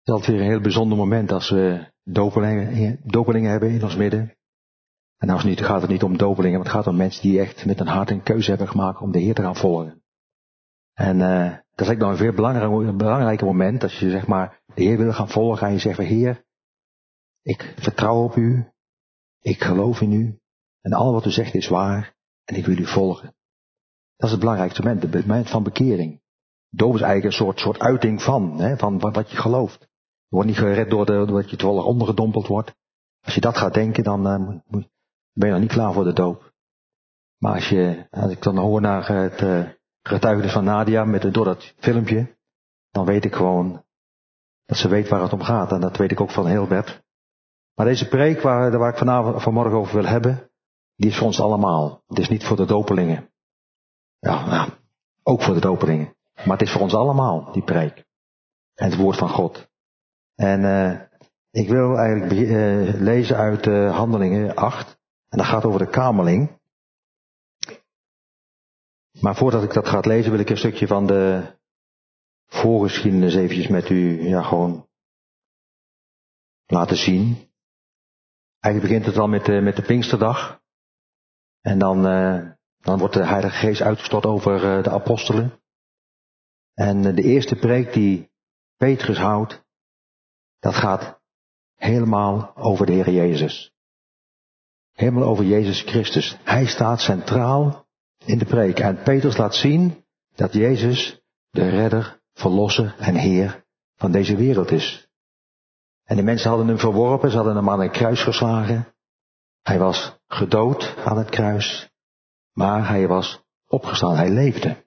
is altijd weer een heel bijzonder moment als we dopelingen hebben in ons midden. En nou gaat het niet om dopelingen, maar het gaat om mensen die echt met een hart een keuze hebben gemaakt om de Heer te gaan volgen. En dat is eigenlijk nog een veel belangrijker moment als je zeg maar de Heer wil gaan volgen en je zegt van Heer, ik vertrouw op u, ik geloof in u en al wat u zegt is waar en ik wil u volgen. Dat is het belangrijkste moment, het moment van bekering. Doop is eigenlijk een soort uiting van wat je gelooft. Je wordt niet gered doordat je toevallig ondergedompeld wordt. Als je dat gaat denken, dan ben je nog niet klaar voor de doop. Maar als ik dan hoor naar het getuigenis van Nadia door dat filmpje, dan weet ik gewoon dat ze weet waar het om gaat. En dat weet ik ook van Hilbert. Maar deze preek waar ik vanmorgen over wil hebben, die is voor ons allemaal. Het is niet voor de dopelingen. Ja, ook voor de dopelingen. Maar het is voor ons allemaal, die preek. En het woord van God. En ik wil eigenlijk lezen uit Handelingen 8. En dat gaat over de kameling. Maar voordat ik dat ga lezen, wil ik een stukje van de voorgeschiedenis eventjes met u gewoon laten zien. Eigenlijk begint het al met de Pinksterdag. En dan wordt de Heilige Geest uitgestort over de apostelen. En de eerste preek die Petrus houdt, dat gaat helemaal over de Heer Jezus. Helemaal over Jezus Christus. Hij staat centraal in de preek. En Petrus laat zien dat Jezus de redder, verlosser en Heer van deze wereld is. En de mensen hadden hem verworpen, ze hadden hem aan een kruis geslagen. Hij was gedood aan het kruis, maar hij was opgestaan, hij leefde.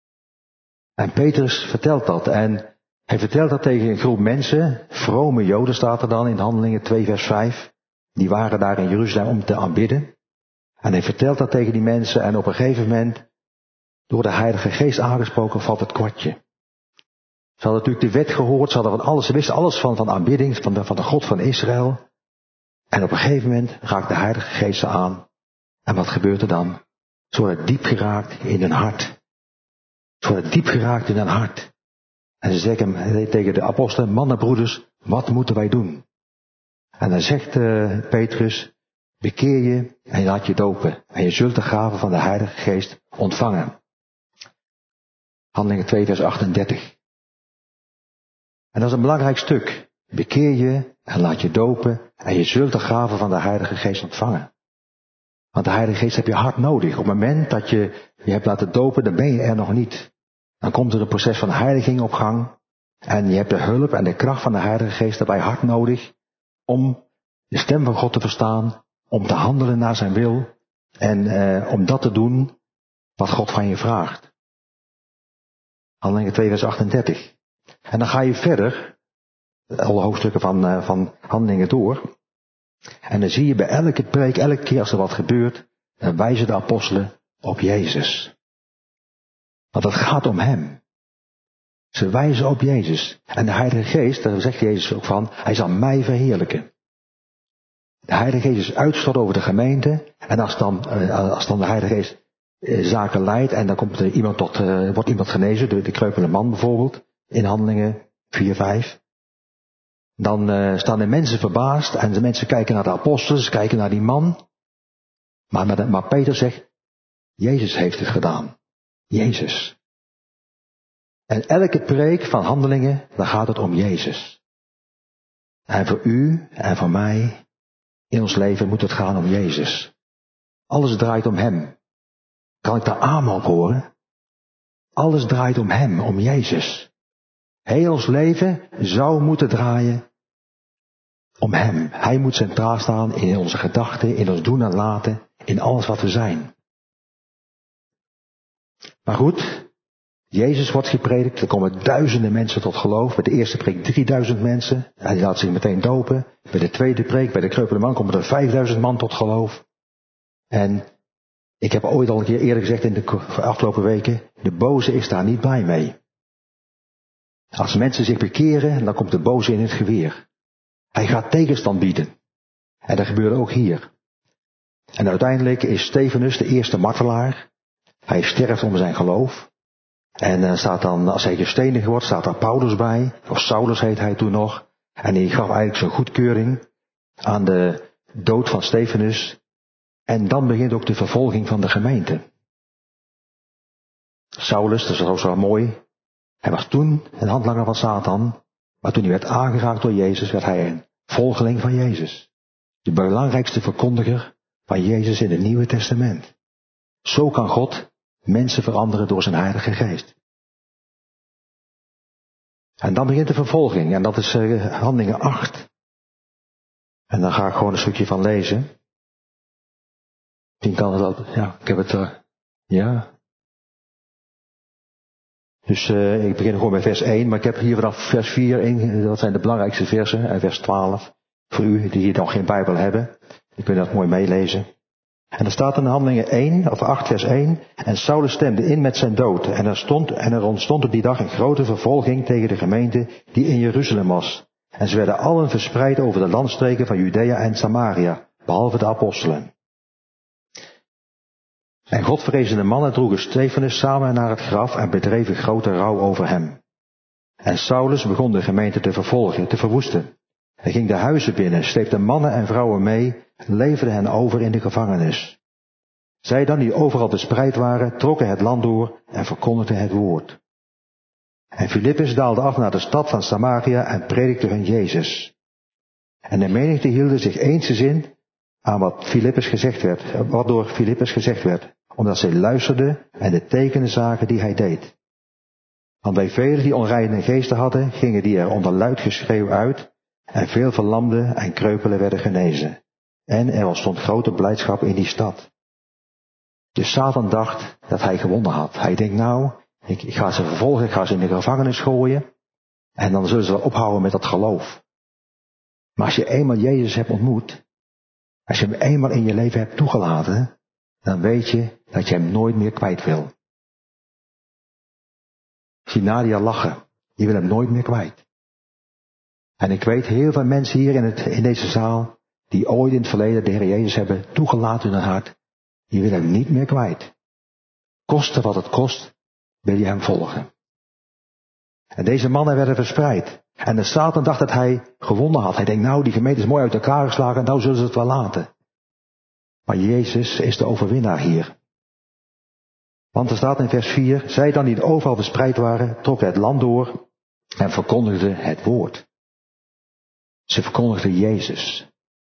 En Petrus vertelt dat en hij vertelt dat tegen een groep mensen, vrome Joden staat er dan in Handelingen 2 vers 5. Die waren daar in Jeruzalem om te aanbidden. En hij vertelt dat tegen die mensen en op een gegeven moment, door de Heilige Geest aangesproken, valt het kwartje. Ze hadden natuurlijk de wet gehoord, ze hadden van alles, ze wisten alles van aanbidding, van de God van Israël. En op een gegeven moment raakt de Heilige Geest ze aan. En wat gebeurt er dan? Ze worden diep geraakt in hun hart. Ze worden diep geraakt in hun hart. En ze zeggen tegen de apostelen, mannen, broeders, wat moeten wij doen? En dan zegt Petrus, bekeer je en je laat je dopen. En je zult de gave van de Heilige Geest ontvangen. Handelingen 2 vers 38. En dat is een belangrijk stuk. Bekeer je en laat je dopen en je zult de gave van de Heilige Geest ontvangen. Want de Heilige Geest heb je hard nodig. Op het moment dat je hebt laten dopen, dan ben je er nog niet. Dan komt er een proces van heiliging op gang. En je hebt de hulp en de kracht van de Heilige Geest daarbij hard nodig om de stem van God te verstaan, om te handelen naar zijn wil en om dat te doen wat God van je vraagt. Handelingen 2 vers 38. En dan ga je verder, alle hoofdstukken van Handelingen door. En dan zie je bij elke preek, elke keer als er wat gebeurt, dan wijzen de apostelen op Jezus. Want het gaat om hem. Ze wijzen op Jezus. En de Heilige Geest, daar zegt Jezus ook van, hij zal mij verheerlijken. De Heilige Geest is uitgestort over de gemeente. En als dan de Heilige Geest zaken leidt en dan komt wordt iemand genezen, de kreupele man bijvoorbeeld, in Handelingen 4, 5. Dan staan de mensen verbaasd en de mensen kijken naar de apostelen, ze kijken naar die man. Maar Peter zegt, Jezus heeft het gedaan. Jezus. En elke preek van Handelingen, dan gaat het om Jezus. En voor u en voor mij, in ons leven moet het gaan om Jezus. Alles draait om hem. Kan ik daar amen op horen? Alles draait om hem, om Jezus. Heel ons leven zou moeten draaien om hem. Hij moet centraal staan in onze gedachten, in ons doen en laten, in alles wat we zijn. Maar goed, Jezus wordt gepredikt, er komen duizenden mensen tot geloof. Bij de eerste preek 3000 mensen, hij laat zich meteen dopen. Bij de tweede preek, bij de kreupele man, komen er 5000 man tot geloof. En ik heb ooit al een keer eerder gezegd in de afgelopen weken, de boze is daar niet blij mee. Als mensen zich bekeren, dan komt de boze in het geweer. Hij gaat tegenstand bieden. En dat gebeurde ook hier. En uiteindelijk is Stefanus de eerste martelaar. Hij sterft om zijn geloof. En staat dan, als hij gestenigd wordt, staat daar Paulus bij. Of Saulus heet hij toen nog. En die gaf eigenlijk zijn goedkeuring aan de dood van Stefanus. En dan begint ook de vervolging van de gemeente. Saulus, dat is wel mooi. Hij was toen een handlanger van Satan. Maar toen hij werd aangeraakt door Jezus, werd hij een volgeling van Jezus. De belangrijkste verkondiger van Jezus in het Nieuwe Testament. Zo kan God mensen veranderen door zijn Heilige Geest. En dan begint de vervolging. En dat is Handelingen 8. En dan ga ik gewoon een stukje van lezen. Misschien kan het dat. Ja, ik heb het. Ja. Dus ik begin gewoon bij vers 1. Maar ik heb hier vanaf vers 4. Dat zijn de belangrijkste versen. En vers 12. Voor u die hier nog geen Bijbel hebben. Die kunnen dat mooi meelezen. En er staat in Handelingen 1, of 8 vers 1. En Saulus stemde in met zijn dood. En er ontstond op die dag een grote vervolging tegen de gemeente die in Jeruzalem was. En ze werden allen verspreid over de landstreken van Judea en Samaria, behalve de apostelen. En godvrezende mannen droegen Stefanus samen naar het graf en bedreven grote rouw over hem. En Saulus begon de gemeente te vervolgen, te verwoesten. Hij ging de huizen binnen, sleepte mannen en vrouwen mee, en leverde hen over in de gevangenis. Zij dan die overal verspreid waren, trokken het land door en verkondigden het woord. En Filippus daalde af naar de stad van Samaria en predikte hun Jezus. En de menigte hielden zich eensgezind aan wat door Filippus gezegd werd, omdat zij luisterden en de tekenen zagen die hij deed. Want bij velen die onreine geesten hadden, gingen die er onder luid geschreeuw uit, en veel verlamden en kreupelen werden genezen. En er ontstond grote blijdschap in die stad. Dus Satan dacht dat hij gewonnen had. Hij denkt nou, ik ga ze vervolgen, ik ga ze in de gevangenis gooien, en dan zullen ze wel ophouden met dat geloof. Maar als je eenmaal Jezus hebt ontmoet, als je hem eenmaal in je leven hebt toegelaten, dan weet je dat je hem nooit meer kwijt wil. Ik zie Nadia lachen. Je wil hem nooit meer kwijt. En ik weet heel veel mensen hier in deze zaal, die ooit in het verleden de Heer Jezus hebben toegelaten in hun hart, die willen hem niet meer kwijt. Koste wat het kost, wil je hem volgen. En deze mannen werden verspreid. En de Satan dacht dat hij gewonnen had. Hij denkt, nou, die gemeente is mooi uit elkaar geslagen, nou zullen ze het wel laten. Maar Jezus is de overwinnaar hier. Want er staat in vers 4, zij dan die overal verspreid waren, trokken het land door en verkondigden het woord. Ze verkondigden Jezus.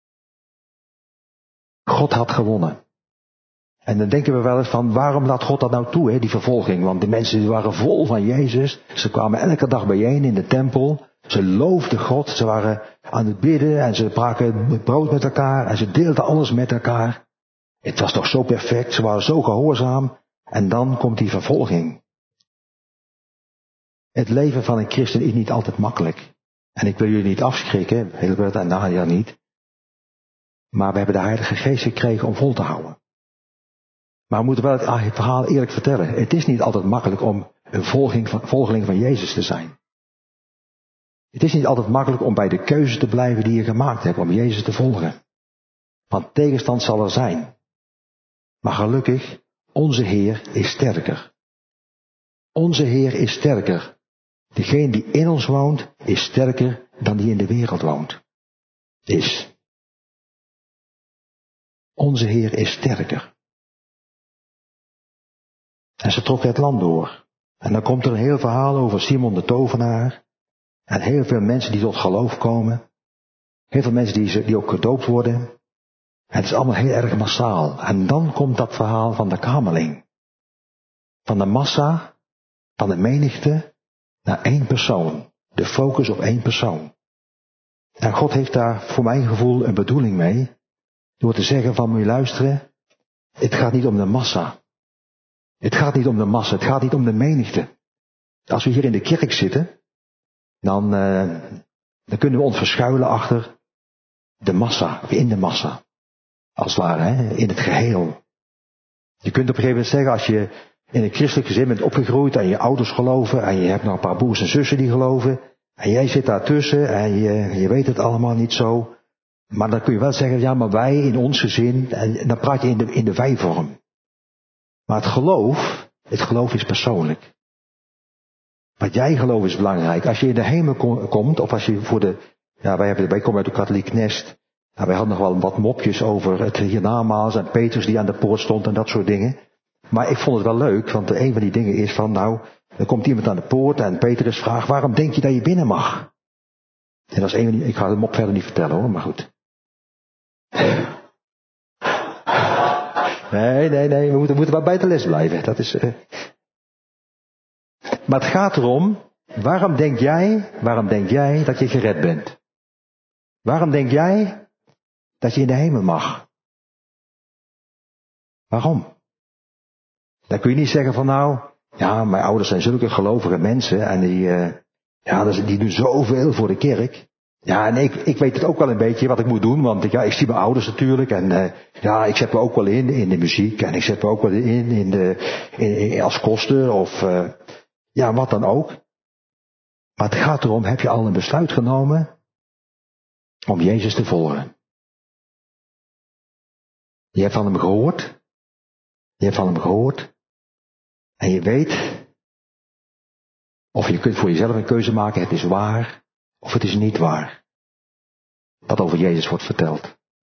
God had gewonnen. En dan denken we wel eens van, waarom laat God dat nou toe, hè, die vervolging? Want die mensen die waren vol van Jezus. Ze kwamen elke dag bijeen in de tempel. Ze loofden God. Ze waren aan het bidden en ze braken brood met elkaar. En ze deelden alles met elkaar. Het was toch zo perfect. Ze waren zo gehoorzaam. En dan komt die vervolging. Het leven van een christen is niet altijd makkelijk. En ik wil jullie niet afschrikken, Hilbert en Nadia niet. Maar we hebben de Heilige Geest gekregen om vol te houden. Maar we moeten wel het verhaal eerlijk vertellen. Het is niet altijd makkelijk om een volgeling van Jezus te zijn. Het is niet altijd makkelijk om bij de keuze te blijven die je gemaakt hebt om Jezus te volgen. Want tegenstand zal er zijn. Maar gelukkig, onze Heer is sterker. Onze Heer is sterker. Degene die in ons woont, is sterker dan die in de wereld woont. Onze Heer is sterker. En ze trokken het land door. En dan komt er een heel verhaal over Simon de tovenaar. En heel veel mensen die tot geloof komen. Heel veel mensen die ook gedoopt worden. En het is allemaal heel erg massaal. En dan komt dat verhaal van de kameling. Van de massa, van de menigte, naar één persoon. De focus op één persoon. En God heeft daar voor mijn gevoel een bedoeling mee. Door te zeggen van, moet je luisteren. Het gaat niet om de massa. Het gaat niet om de massa, het gaat niet om de menigte. Als we hier in de kerk zitten, dan kunnen we ons verschuilen achter de massa, of in de massa. Als het ware, hè, in het geheel. Je kunt op een gegeven moment zeggen, als je in een christelijk gezin bent opgegroeid en je ouders geloven en je hebt nog een paar broers en zussen die geloven en jij zit daartussen en je weet het allemaal niet zo. Maar dan kun je wel zeggen, ja, maar wij in ons gezin, en dan praat je in de wij-vorm. Maar het geloof is persoonlijk. Wat jij gelooft is belangrijk. Als je in de hemel komt, of als je voor de Ja, wij komen uit een katholiek nest. Ja, wij hadden nog wel wat mopjes over het hiernamaals en Petrus die aan de poort stond en dat soort dingen. Maar ik vond het wel leuk, want een van die dingen is van, nou, er komt iemand aan de poort en Petrus vraagt, waarom denk je dat je binnen mag? En dat is een van die, ik ga de mop verder niet vertellen hoor, maar goed. Nee, we moeten wel bij de les blijven. Dat is, Maar het gaat erom, waarom denk jij dat je gered bent? Waarom denk jij dat je in de hemel mag? Waarom? Dan kun je niet zeggen van nou, ja, mijn ouders zijn zulke gelovige mensen en die doen zoveel voor de kerk. Ja, en ik weet het ook wel een beetje wat ik moet doen, want ja, ik zie mijn ouders natuurlijk en ja, ik zet me ook wel in de muziek en ik zet me ook wel in als koster of ja, wat dan ook. Maar het gaat erom, heb je al een besluit genomen om Jezus te volgen? Je hebt van hem gehoord. En je weet, of je kunt voor jezelf een keuze maken, het is waar, of het is niet waar. Wat over Jezus wordt verteld.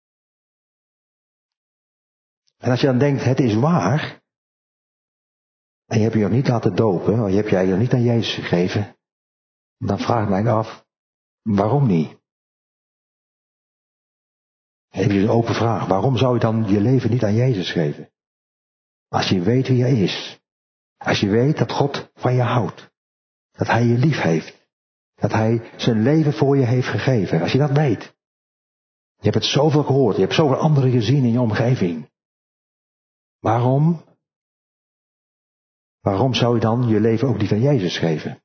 En als je dan denkt, het is waar, en je hebt je nog niet laten dopen, je hebt je eigenlijk nog niet aan Jezus gegeven, dan vraag ik mij af, waarom niet? Heb je een open vraag, waarom zou je dan je leven niet aan Jezus geven? Als je weet wie hij is. Als je weet dat God van je houdt. Dat hij je lief heeft. Dat hij zijn leven voor je heeft gegeven. Als je dat weet. Je hebt het zoveel gehoord. Je hebt zoveel anderen gezien in je omgeving. Waarom zou je dan je leven ook niet aan Jezus geven?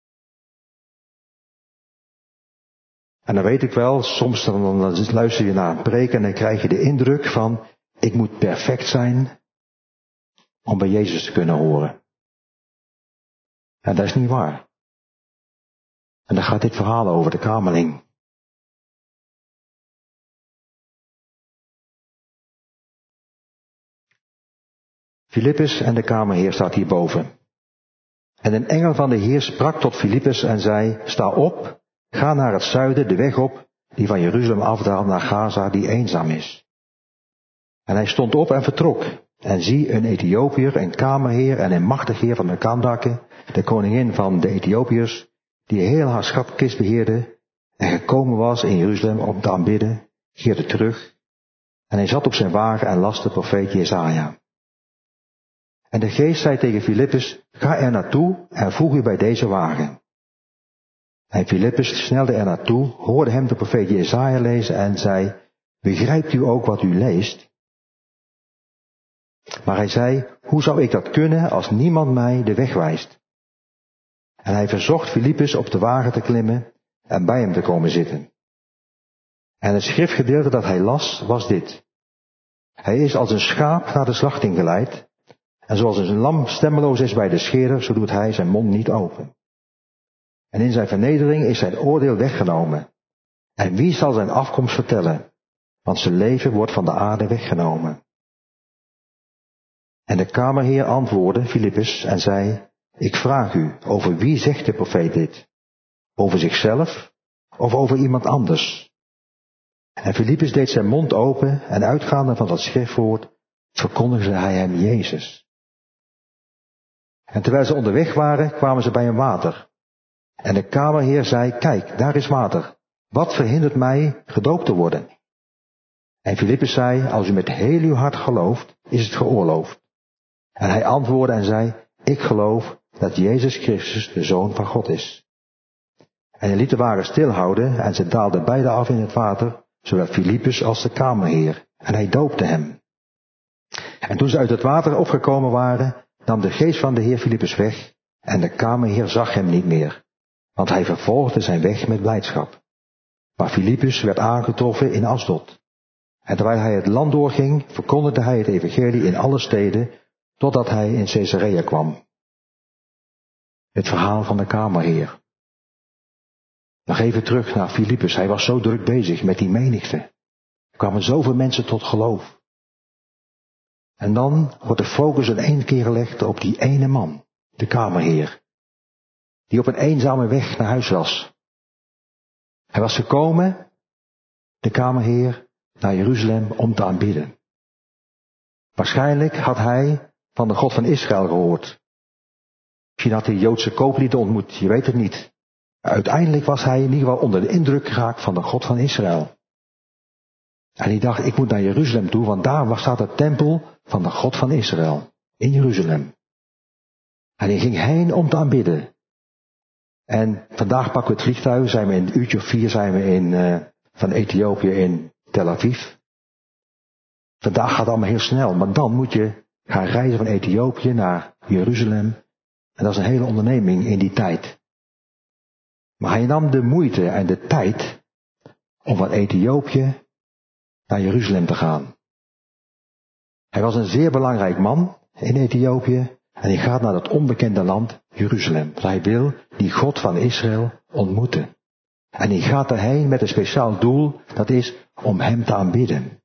En dan weet ik wel, soms dan luister je naar een preek en dan krijg je de indruk van, ik moet perfect zijn om bij Jezus te kunnen horen. En dat is niet waar. En dan gaat dit verhaal over de kamerling. Filippus en de kamerheer staat hierboven. En een engel van de Heer sprak tot Filippus en zei, sta op, ga naar het zuiden de weg op, die van Jeruzalem afdaalt naar Gaza, die eenzaam is. En hij stond op en vertrok. En zie, een Ethiopiër, een kamerheer en een machtig heer van de Kandake, de koningin van de Ethiopiërs, die heel haar schatkist beheerde en gekomen was in Jeruzalem om te aanbidden, keerde terug. En hij zat op zijn wagen en las de profeet Jesaja. En de geest zei tegen Filippus, ga er naartoe en voeg u bij deze wagen. En Filippus snelde er naartoe, hoorde hem de profeet Jesaja lezen en zei, begrijpt u ook wat u leest? Maar hij zei, hoe zou ik dat kunnen als niemand mij de weg wijst? En hij verzocht Filippus op de wagen te klimmen en bij hem te komen zitten. En het schriftgedeelte dat hij las was dit. Hij is als een schaap naar de slachting geleid, en zoals een lam stemmeloos is bij de scherer, zo doet hij zijn mond niet open. En in zijn vernedering is zijn oordeel weggenomen. En wie zal zijn afkomst vertellen? Want zijn leven wordt van de aarde weggenomen. En de kamerheer antwoordde Filippus en zei, ik vraag u, over wie zegt de profeet dit? Over zichzelf of over iemand anders? En Filippus deed zijn mond open en uitgaande van dat schriftwoord verkondigde hij hem Jezus. En terwijl ze onderweg waren, kwamen ze bij een water. En de kamerheer zei, kijk, daar is water. Wat verhindert mij gedoopt te worden? En Filippus zei, als u met heel uw hart gelooft, is het geoorloofd. En hij antwoordde en zei, ik geloof dat Jezus Christus de Zoon van God is. En hij liet de wagen stilhouden en ze daalden beide af in het water, zowel Filippus als de kamerheer. En hij doopte hem. En toen ze uit het water opgekomen waren, nam de geest van de Heer Filippus weg en de kamerheer zag hem niet meer, want hij vervolgde zijn weg met blijdschap. Maar Filippus werd aangetroffen in Asdod. En terwijl hij het land doorging, verkondigde hij het evangelie in alle steden, totdat hij in Caesarea kwam. Het verhaal van de kamerheer. Nog even terug naar Filippus. Hij was zo druk bezig met die menigte. Er kwamen zoveel mensen tot geloof. En dan wordt de focus in één keer gelegd op die ene man, de kamerheer. Die op een eenzame weg naar huis was. Hij was gekomen, de kamerheer, naar Jeruzalem om te aanbidden. Waarschijnlijk had hij van de God van Israël gehoord. Misschien had hij Joodse kooplieden ontmoet, je weet het niet. Uiteindelijk was hij in ieder geval onder de indruk geraakt van de God van Israël. En hij dacht, ik moet naar Jeruzalem toe, want daar staat de tempel van de God van Israël. In Jeruzalem. En hij ging heen om te aanbidden. En vandaag pakken we het vliegtuig, zijn we in een uurtje of 4 zijn we van Ethiopië in Tel Aviv. Vandaag gaat het allemaal heel snel, maar dan moet je gaan reizen van Ethiopië naar Jeruzalem. En dat is een hele onderneming in die tijd. Maar hij nam de moeite en de tijd om van Ethiopië naar Jeruzalem te gaan. Hij was een zeer belangrijk man in Ethiopië en hij gaat naar dat onbekende land Jeruzalem. Want hij wil die God van Israël ontmoeten. En hij gaat erheen met een speciaal doel, dat is om hem te aanbidden.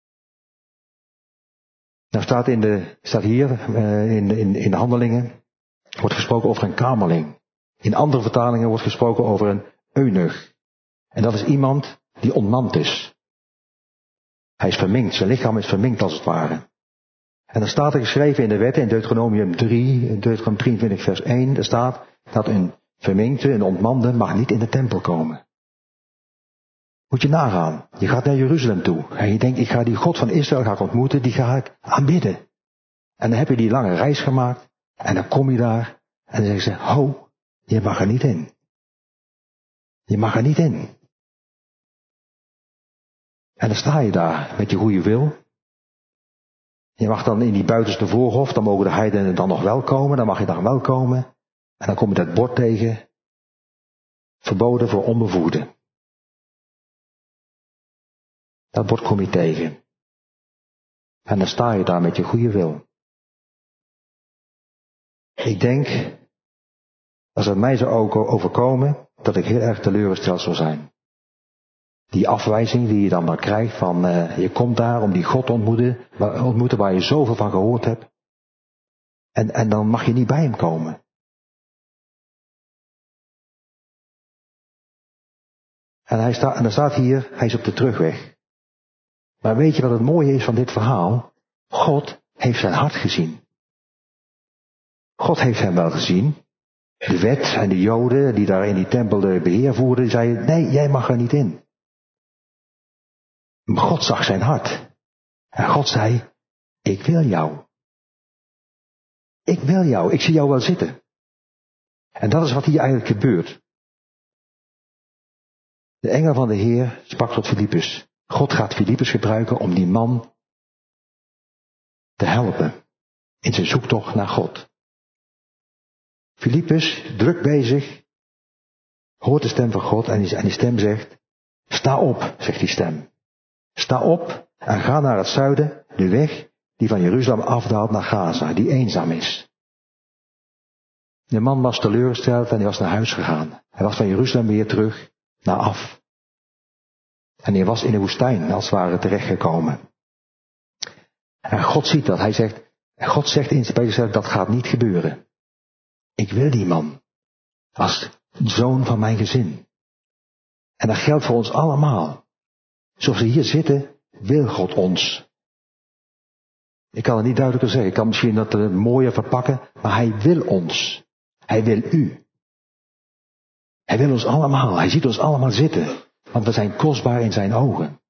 Nou staat hier in de Handelingen, wordt gesproken over een kamerling. In andere vertalingen wordt gesproken over een eunuch. En dat is iemand die ontmand is. Hij is verminkt, zijn lichaam is verminkt als het ware. En dan staat er geschreven in de wetten, in Deuteronomium 23 vers 1, er staat dat een verminkte, een ontmande, mag niet in de tempel komen. Moet je nagaan, je gaat naar Jeruzalem toe en je denkt, ik ga die God van Israël ontmoeten, die ga ik aanbidden. En dan heb je die lange reis gemaakt en dan kom je daar en dan zeggen ze, ho, je mag er niet in. Je mag er niet in. En dan sta je daar met je goede wil. Je mag dan in die buitenste voorhof, dan mogen de heidenen dan nog wel komen, dan mag je dan wel komen. En dan kom je dat bord tegen, verboden voor onbevoegden. Dat bord kom je tegen. En dan sta je daar met je goede wil. Ik denk, als het mij zou ook overkomen, dat ik heel erg teleurgesteld zou zijn. Die afwijzing die je dan maar krijgt van, je komt daar om die God te ontmoeten waar je zoveel van gehoord hebt. En dan mag je niet bij hem komen. En er staat hier, hij is op de terugweg. Maar weet je wat het mooie is van dit verhaal? God heeft zijn hart gezien. God heeft hem wel gezien. De wet en de Joden die daar in die tempel de beheer voerden, zeiden, nee, jij mag er niet in. Maar God zag zijn hart. En God zei, ik wil jou. Ik wil jou, ik zie jou wel zitten. En dat is wat hier eigenlijk gebeurt. De engel van de Heer sprak tot Filippus. God gaat Filippus gebruiken om die man te helpen in zijn zoektocht naar God. Filippus, druk bezig, hoort de stem van God en die stem zegt, sta op, zegt die stem. Sta op en ga naar het zuiden, de weg die van Jeruzalem afdaalt naar Gaza, die eenzaam is. De man was teleurgesteld en hij was naar huis gegaan. Hij was van Jeruzalem weer terug naar af. En hij was in de woestijn, als het ware, terechtgekomen. En God ziet dat. God zegt in zijn zichzelf, dat gaat niet gebeuren. Ik wil die man als zoon van mijn gezin. En dat geldt voor ons allemaal. Zoals we hier zitten, wil God ons. Ik kan het niet duidelijker zeggen. Ik kan misschien dat mooier verpakken. Maar hij wil ons. Hij wil u. Hij wil ons allemaal. Hij ziet ons allemaal zitten. Want we zijn kostbaar in zijn ogen.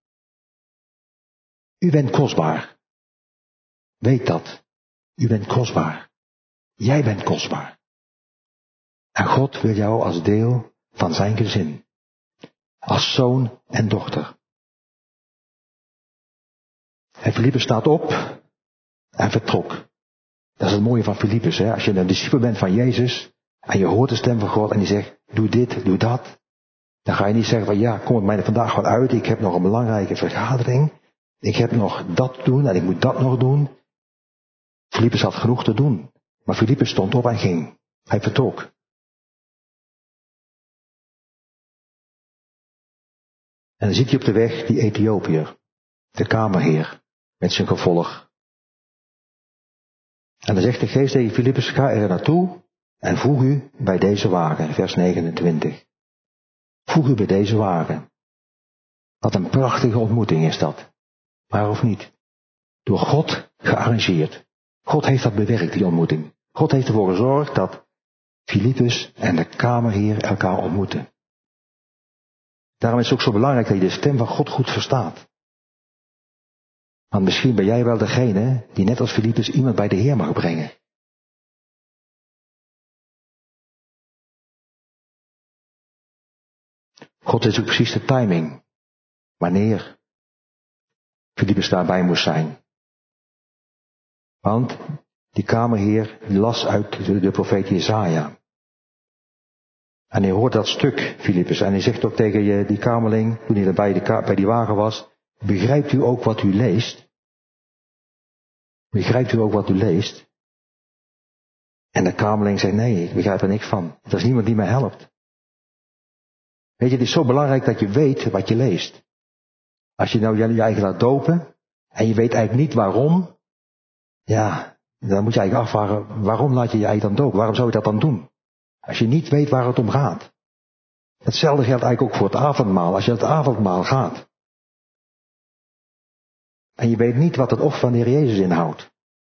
U bent kostbaar. Weet dat. U bent kostbaar. Jij bent kostbaar. En God wil jou als deel van zijn gezin. Als zoon en dochter. En Filippus staat op en vertrok. Dat is het mooie van Filippus. Hè? Als je een discipel bent van Jezus en je hoort de stem van God en die zegt, doe dit, doe dat. Dan ga je niet zeggen van ja, kom het mij vandaag wat uit. Ik heb nog een belangrijke vergadering. Ik heb nog dat te doen en ik moet dat nog doen. Filippus had genoeg te doen. Maar Filippus stond op en ging. Hij vertrok. En dan ziet hij op de weg die Ethiopiër. De kamerheer. Met zijn gevolg. En dan zegt de geest tegen Filippus, ga er naartoe en voeg u bij deze wagen. Vers 29. Voeg u bij deze wagen. Wat een prachtige ontmoeting is dat. Maar of niet? Door God gearrangeerd. God heeft dat bewerkt, die ontmoeting. God heeft ervoor gezorgd dat Filippus en de kamerheer elkaar ontmoeten. Daarom is het ook zo belangrijk dat je de stem van God goed verstaat. Want misschien ben jij wel degene die net als Filippus iemand bij de Heer mag brengen. God weet ook precies de timing. Wanneer Filippus daarbij moest zijn. Want die kamerheer las uit de profeet Jesaja. En hij hoort dat stuk, Filippus. En hij zegt ook tegen die kamerling, toen hij bij die wagen was, begrijpt u ook wat u leest? Begrijpt u ook wat u leest? En de kamerling zei, nee, ik begrijp er niks van. Er is niemand die mij helpt. Weet je, het is zo belangrijk dat je weet wat je leest. Als je nou je eigen laat dopen, en je weet eigenlijk niet waarom, ja, dan moet je eigenlijk afvragen, waarom laat je je eigen dan dopen? Waarom zou je dat dan doen? Als je niet weet waar het om gaat. Hetzelfde geldt eigenlijk ook voor het avondmaal. Als je het avondmaal gaat. En je weet niet wat het offer van de Heer Jezus inhoudt.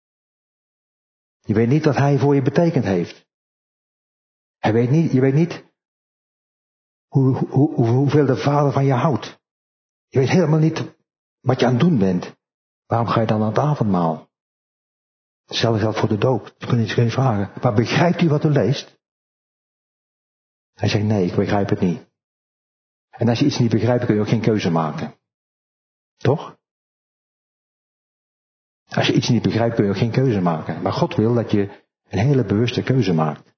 Je weet niet wat Hij voor je betekend heeft. Je weet niet hoeveel de Vader van je houdt. Je weet helemaal niet wat je aan het doen bent. Waarom ga je dan aan het avondmaal? Hetzelfde geldt voor de doop. Je kunt geen vragen. Maar begrijpt u wat u leest? Hij zegt, nee, ik begrijp het niet. En als je iets niet begrijpt, kun je ook geen keuze maken. Toch? Als je iets niet begrijpt, kun je ook geen keuze maken. Maar God wil dat je een hele bewuste keuze maakt.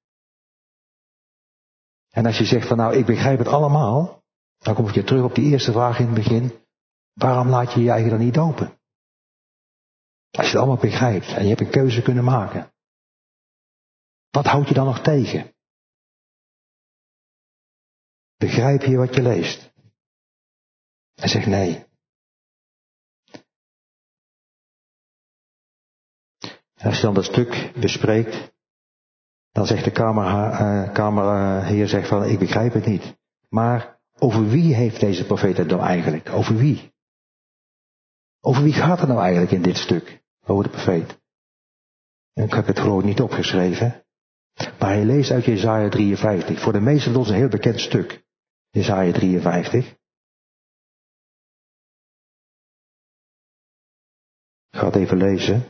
En als je zegt van nou, ik begrijp het allemaal, dan kom ik weer terug op die eerste vraag in het begin. Waarom laat je je eigen dan niet dopen? Als je het allemaal begrijpt en je hebt een keuze kunnen maken. Wat houdt je dan nog tegen? Begrijp je wat je leest? En zeg nee. En als je dan dat stuk bespreekt, dan zegt de kamerheer zegt van ik begrijp het niet. Maar over wie heeft deze profeet het nou eigenlijk? Over wie? Over wie gaat het nou eigenlijk in dit stuk? Over de profeet. En ik heb het geloof ik niet opgeschreven. Maar hij leest uit Jesaja 53. Voor de meesten van ons een heel bekend stuk. Jesaja 53. Ik ga het even lezen.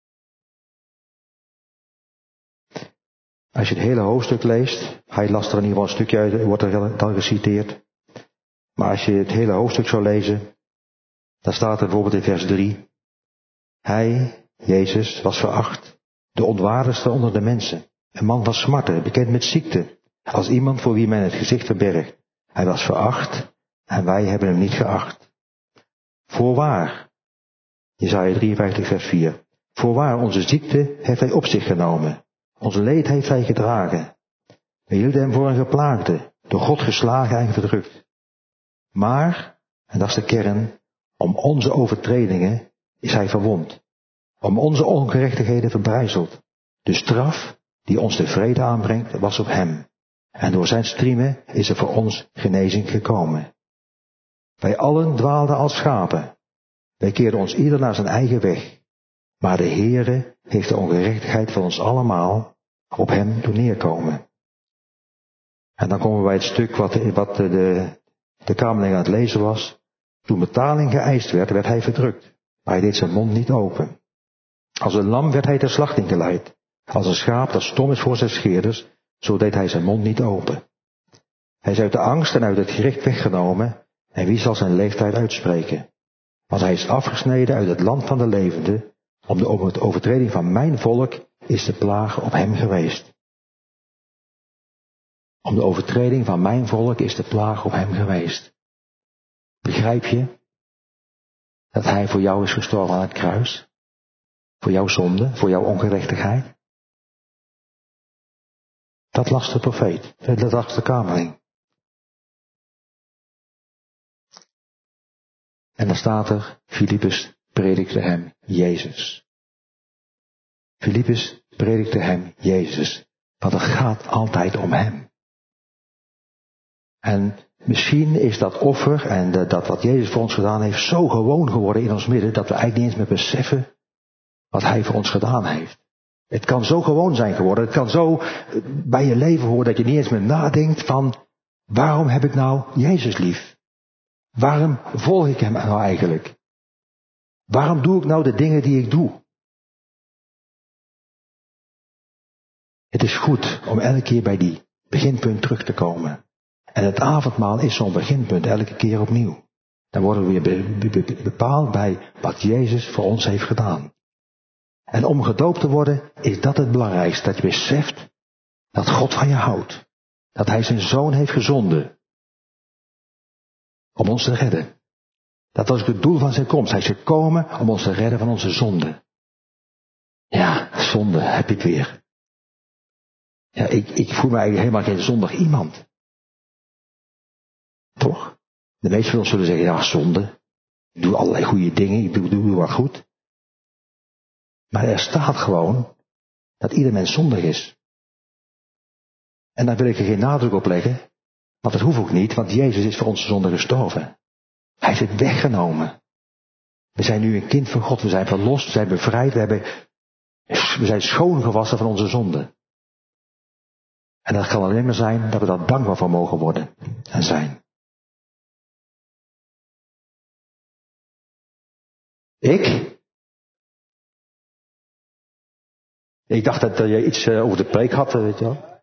Als je het hele hoofdstuk leest, hij las er in ieder geval een stukje uit, wordt er dan geciteerd. Maar als je het hele hoofdstuk zou lezen, dan staat er bijvoorbeeld in vers 3. Hij, Jezus, was veracht, de ontwaardigste onder de mensen. Een man van smarten, bekend met ziekte, als iemand voor wie men het gezicht verbergt. Hij was veracht en wij hebben hem niet geacht. Voorwaar, Jesaja 53 vers 4. Voorwaar, onze ziekte heeft hij op zich genomen. Onze leed heeft hij gedragen. We hielden hem voor een geplaagde, door God geslagen en verdrukt. Maar, en dat is de kern, om onze overtredingen is hij verwond. Om onze ongerechtigheden verbrijzeld. De straf die ons de vrede aanbrengt was op hem. En door zijn striemen is er voor ons genezing gekomen. Wij allen dwaalden als schapen. Wij keerden ons ieder naar zijn eigen weg. Maar de Heere heeft de ongerechtigheid van ons allemaal op hem doen neerkomen. En dan komen we bij het stuk wat de kamerling aan het lezen was. Toen betaling geëist werd, werd hij verdrukt. Maar hij deed zijn mond niet open. Als een lam werd hij ter slachting geleid. Als een schaap dat stom is voor zijn scheerders, zo deed hij zijn mond niet open. Hij is uit de angst en uit het gericht weggenomen. En wie zal zijn leeftijd uitspreken? Want hij is afgesneden uit het land van de levenden. Om de overtreding van mijn volk is de plaag op hem geweest. Om de overtreding van mijn volk is de plaag op hem geweest. Begrijp je dat hij voor jou is gestorven aan het kruis? Voor jouw zonde, voor jouw ongerechtigheid? Dat las de profeet, dat las de kamerling. En dan staat er, Filippus predikte hem Jezus. Filippus predikte hem Jezus. Want het gaat altijd om hem. En misschien is dat offer en dat wat Jezus voor ons gedaan heeft zo gewoon geworden in ons midden, dat we eigenlijk niet eens meer beseffen wat hij voor ons gedaan heeft. Het kan zo gewoon zijn geworden, het kan zo bij je leven horen dat je niet eens meer nadenkt van, waarom heb ik nou Jezus lief? Waarom volg ik hem nou eigenlijk? Waarom doe ik nou de dingen die ik doe? Het is goed om elke keer bij die beginpunt terug te komen. En het avondmaal is zo'n beginpunt elke keer opnieuw. Dan worden we weer bepaald bij wat Jezus voor ons heeft gedaan. En om gedoopt te worden is dat het belangrijkste. Dat je beseft dat God van je houdt. Dat hij zijn zoon heeft gezonden. Om ons te redden. Dat was het doel van zijn komst. Hij is gekomen om ons te redden van onze zonde. Ja, zonde heb ik weer. Ja, ik voel me eigenlijk helemaal geen zondig iemand. Toch? De meesten van ons zullen zeggen, ja, zonde. Ik doe allerlei goede dingen, ik doe wat goed. Maar er staat gewoon dat ieder mens zondig is. En daar wil ik er geen nadruk op leggen, want dat hoeft ook niet, want Jezus is voor onze zonde gestorven. Hij heeft het weggenomen. We zijn nu een kind van God, we zijn verlost, we zijn bevrijd, we zijn schoongewassen van onze zonde. En dat kan alleen maar zijn dat we daar dankbaar voor mogen worden en zijn. Ik dacht dat je iets over de preek had, weet je wel.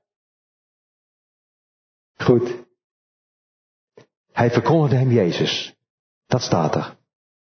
Goed. Hij verkondigde hem Jezus. Dat staat er.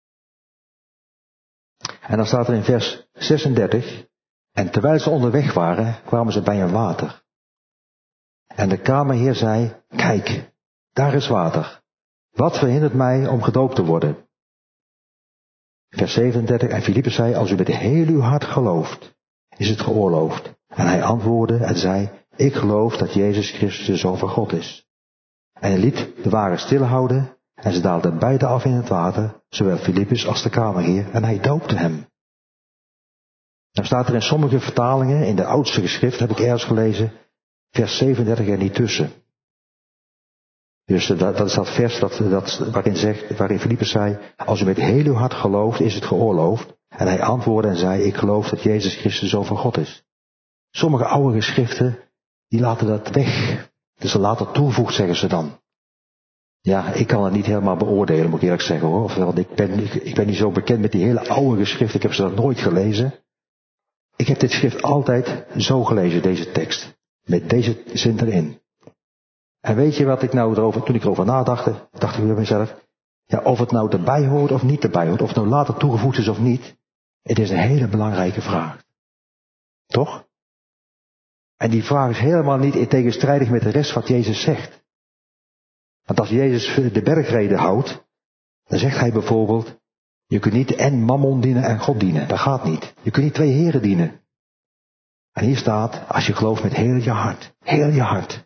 En dan staat er in vers 36. En terwijl ze onderweg waren, kwamen ze bij een water. En de kamerheer zei, kijk, daar is water. Wat verhindert mij om gedoopt te worden? Vers 37. En Filippus zei, als u met heel uw hart gelooft, is het geoorloofd. En hij antwoordde en zei, ik geloof dat Jezus Christus de Zoon van God is. En hij liet de wagen stilhouden en ze daalden beide af in het water, zowel Filippus als de kamerheer, en hij doopte hem. Dan staat er in sommige vertalingen, in de oudste geschrift, heb ik ergens gelezen, vers 37 er niet tussen. Dus dat is dat vers waarin Filippus zei, als u met heel uw hart gelooft, is het geoorloofd. En hij antwoordde en zei, ik geloof dat Jezus Christus de Zoon van God is. Sommige oude geschriften, die laten dat weg. Dus ze laten toevoegt, zeggen ze dan. Ja, ik kan het niet helemaal beoordelen, moet ik eerlijk zeggen hoor. Want ik ben niet zo bekend met die hele oude geschriften, ik heb ze nog nooit gelezen. Ik heb dit schrift altijd zo gelezen, deze tekst. Met deze zin erin. En weet je wat ik nou toen ik erover nadacht, dacht ik bij mezelf, ja, of het nou erbij hoort of niet erbij hoort, of het nou later toegevoegd is of niet, het is een hele belangrijke vraag. Toch? En die vraag is helemaal niet tegenstrijdig met de rest wat Jezus zegt. Want als Jezus de bergreden houdt, dan zegt hij bijvoorbeeld, je kunt niet en Mammon dienen en God dienen. Dat gaat niet. Je kunt niet twee heren dienen. En hier staat, als je gelooft met heel je hart. Heel je hart.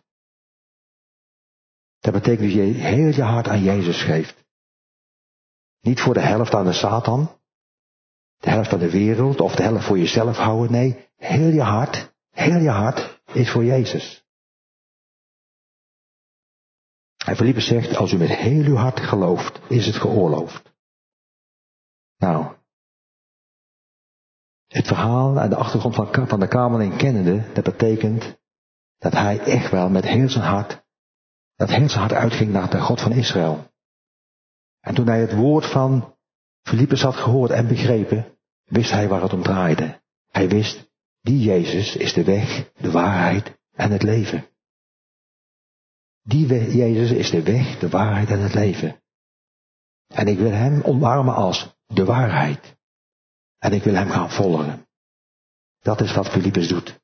Dat betekent dat je heel je hart aan Jezus geeft. Niet voor de helft aan de Satan. De helft aan de wereld. Of de helft voor jezelf houden. Nee, heel je hart is voor Jezus. En Filippus zegt, als u met heel uw hart gelooft, is het geoorloofd. Nou, het verhaal en de achtergrond van de kamerling kennende, dat betekent dat hij echt wel met heel zijn hart uitging naar de God van Israël. En toen hij het woord van Filippus had gehoord en begrepen, wist hij waar het om draaide. Hij wist, die Jezus is de weg, de waarheid en het leven. Die Jezus is de weg, de waarheid en het leven. En ik wil hem omarmen als de waarheid. En ik wil hem gaan volgen. Dat is wat Filippus doet.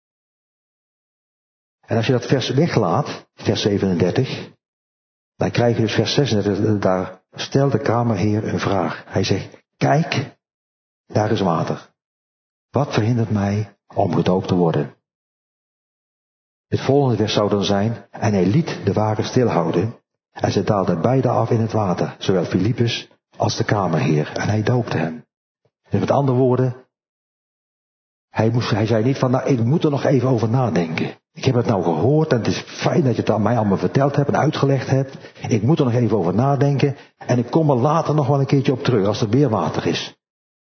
En als je dat vers weglaat, vers 37, dan krijg je dus vers 36, daar stelt de kamerheer een vraag. Hij zegt, kijk, daar is water. Wat verhindert mij om gedoopt te worden? Het volgende vers zou dan zijn, en hij liet de wagen stilhouden, en ze daalden beide af in het water, zowel Filippus als de kamerheer, en hij doopte hem. Dus met andere woorden, hij zei niet van, nou, ik moet er nog even over nadenken. Ik heb het nou gehoord en het is fijn dat je het aan mij allemaal verteld hebt en uitgelegd hebt. Ik moet er nog even over nadenken en ik kom er later nog wel een keertje op terug als er weer water is.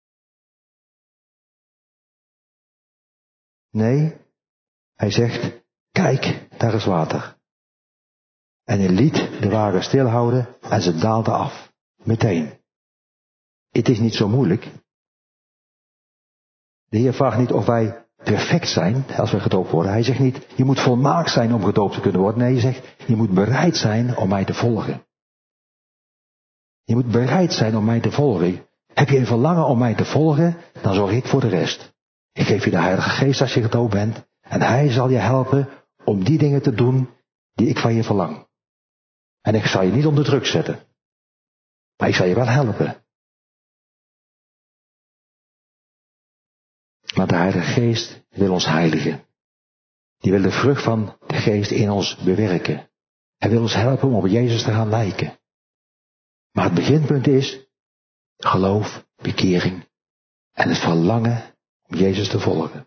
Nee, hij zegt, kijk, daar is water. En hij liet de wagen stilhouden en ze daalden af. Meteen. Het is niet zo moeilijk. De Heer vraagt niet of wij perfect zijn als we gedoopt worden. Hij zegt niet, je moet volmaakt zijn om gedoopt te kunnen worden. Nee, hij zegt, je moet bereid zijn om mij te volgen. Je moet bereid zijn om mij te volgen. Heb je een verlangen om mij te volgen, dan zorg ik voor de rest. Ik geef je de Heilige Geest als je gedoopt bent. En Hij zal je helpen om die dingen te doen die ik van je verlang. En ik zal je niet onder druk zetten. Maar ik zal je wel helpen. Maar de Heilige Geest wil ons heiligen. Die wil de vrucht van de Geest in ons bewerken. Hij wil ons helpen om op Jezus te gaan lijken. Maar het beginpunt is geloof, bekering en het verlangen om Jezus te volgen.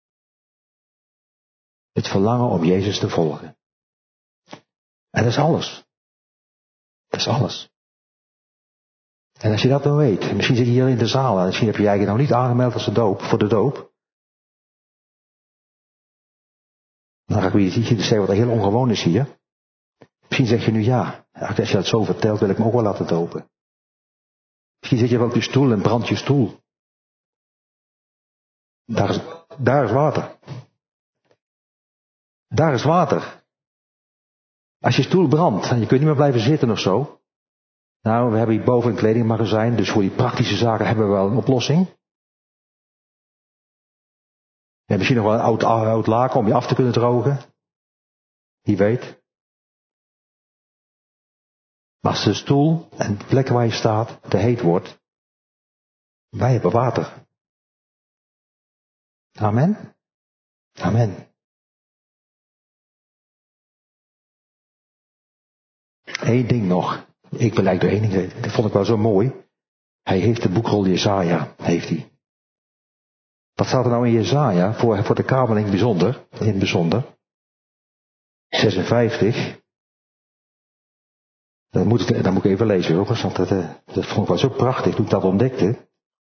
Het verlangen om Jezus te volgen. En dat is alles. Dat is alles. En als je dat dan weet, en misschien zit je hier in de zaal en misschien heb je je eigenlijk nog niet aangemeld als voor de doop. Dan ga ik weer iets zeggen wat heel ongewoon is hier. Misschien zeg je nu ja, als je dat zo vertelt wil ik me ook wel laten dopen. Misschien zit je wel op je stoel en brandt je stoel. Daar is water. Daar is water. Als je stoel brandt en je kunt niet meer blijven zitten of zo. Nou, we hebben hier boven een kledingmagazijn, dus voor die praktische zaken hebben we wel een oplossing. We hebben misschien nog wel een oud laken om je af te kunnen drogen. Wie weet. Maar als de stoel en de plek waar je staat te heet wordt, wij hebben water. Amen. Amen. Eén ding nog. Ik wil eigenlijk door één ding weten. Dat vond ik wel zo mooi. Hij heeft de boekrol Jesaja, heeft hij. Wat staat er nou in Jesaja voor de kabeling in het bijzonder? 56. Dat moet ik even lezen, jongens, want dat vond ik wel zo prachtig toen ik dat ontdekte.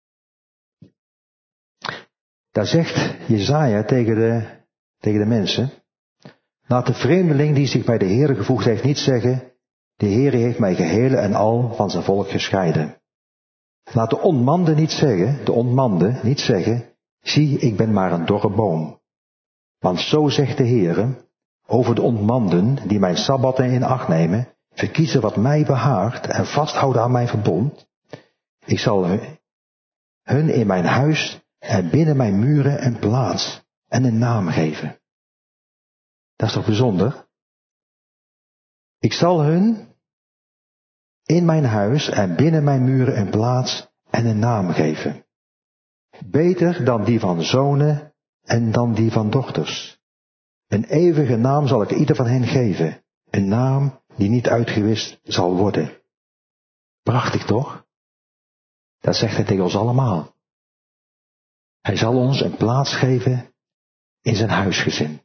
Daar zegt Jesaja tegen de mensen: laat de vreemdeling die zich bij de Heere gevoegd heeft niet zeggen: de Heere heeft mij geheel en al van zijn volk gescheiden. Laat de ontmande niet zeggen, zie, ik ben maar een dorre boom. Want zo zegt de Heere over de ontmanden die mijn sabbatten in acht nemen, verkiezen wat mij behaagt en vasthouden aan mijn verbond. Ik zal hun in mijn huis en binnen mijn muren een plaats en een naam geven. Dat is toch bijzonder? Ik zal hun in mijn huis en binnen mijn muren een plaats en een naam geven. Beter dan die van zonen en dan die van dochters. Een eeuwige naam zal ik ieder van hen geven. Een naam die niet uitgewist zal worden. Prachtig toch? Dat zegt hij tegen ons allemaal. Hij zal ons een plaats geven in zijn huisgezin.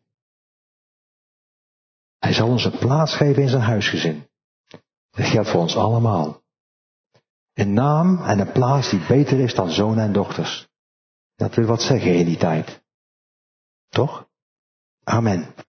Hij zal ons een plaats geven in zijn huisgezin. Dat geldt voor ons allemaal. Een naam en een plaats die beter is dan zonen en dochters. Dat wil wat zeggen in die tijd. Toch? Amen.